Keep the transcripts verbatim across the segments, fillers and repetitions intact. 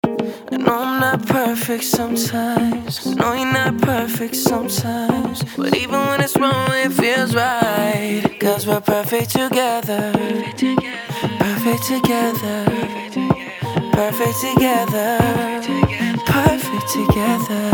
I know I'm not perfect sometimes. I know you're not perfect sometimes. But even when it's wrong, it feels right. Cause we're perfect together. Perfect together. Perfect together. Perfect together.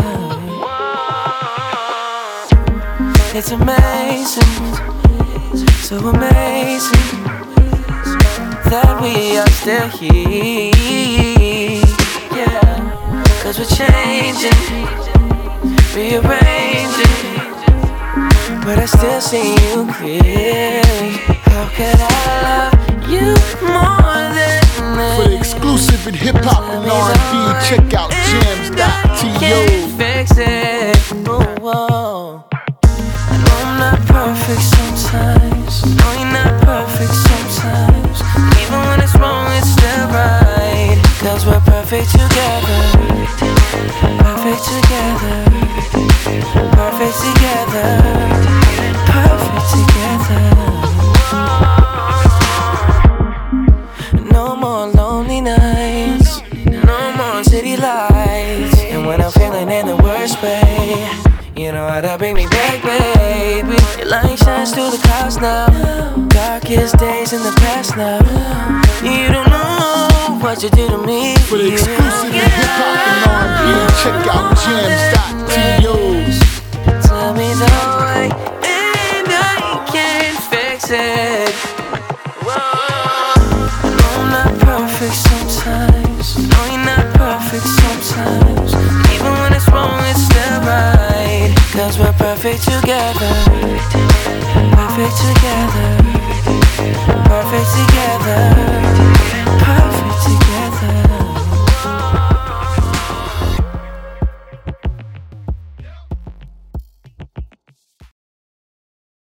It's amazing. So amazing that we are still here. Yeah, cause we're changing, rearranging, but I still see you clearly. How could I love you more than this? For the exclusive in hip hop and R and B, check out jams dot to. Fix it. Oh, whoa. I know I'm not perfect sometimes. I know you're not perfect sometimes. Even when it's wrong, it's still right. Cause we're perfect together. Perfect together. Perfect together. Perfect together. No more lonely nights. No more city lights. And when I'm feeling in the worst way, you know how to bring me back, baby. Your light shines through the clouds now. Darkest days in the past now. You don't know what you do to me. For the exclusive in hip hop and R and B, check out jams dot to. Tell me the way, and I can't fix it. I know I'm not perfect sometimes. I know you're not perfect sometimes. Even when it's wrong, it's still right. Cause we're perfect together. Perfect together. Perfect together. Perfect together.